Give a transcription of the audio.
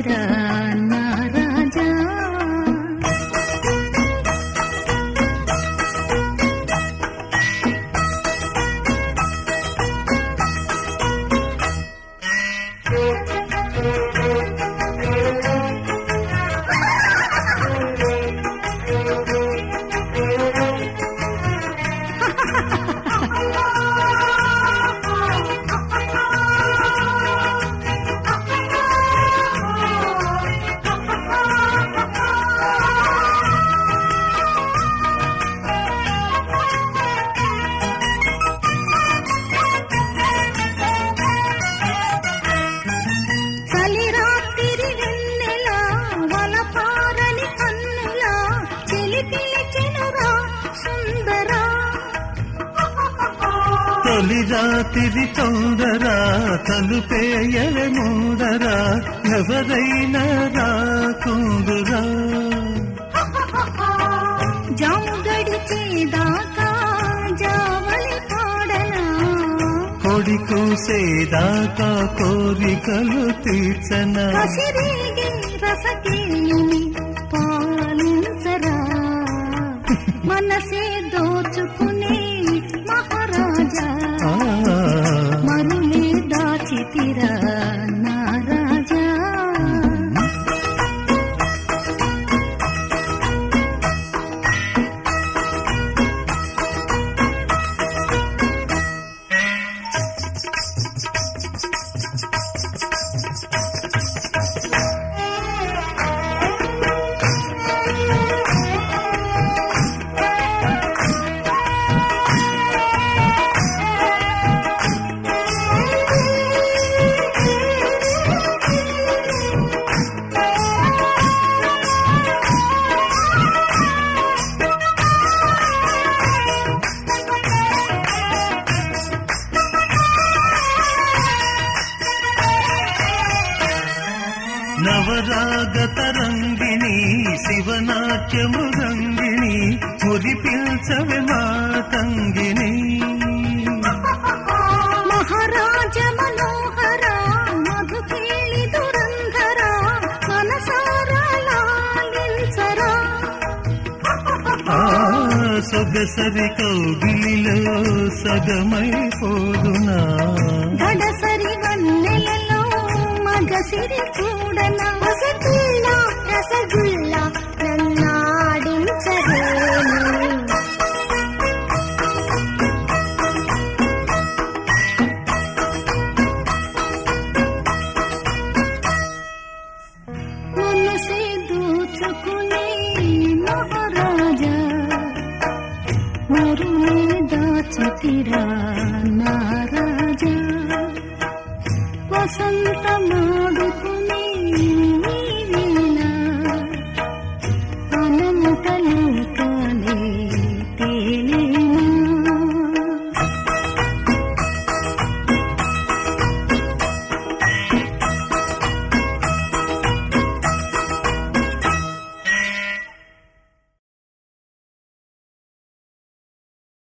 దాచితిరా నా రాజా. తొలి రాత్రి తొందర తలుపేయల ముందర ఎవరైనా రాకుందురా. జాము గడిచేదాకా జావలి పాడనా, కొడి కూసేదాకా కోరికలు తీర్చనా. కసిరేగే రసకేయుని పాలించరా, మనసే దోచుకునే మహారాజా. మరులే దాచితిరా నా రాజా. నవరాగతరంగిణి శివనాట్యమృదంగిణి మురిపిల్చవె మాతంగిని. మహారాజ మనోహర మధుకేళి దురంధర మనసారా లాలించరా. సొగసరి కౌగిలిలో సగమైపోదునా, గడసరి వన్నెలలో మగసిరి చూడనా. రసగుల్లా రసగుల్లా నన్నాడించరేను, మనసే దోచుకునే మహారాజా. మరులే దాచితిరా నా రాజా. వసంతమాడుకునే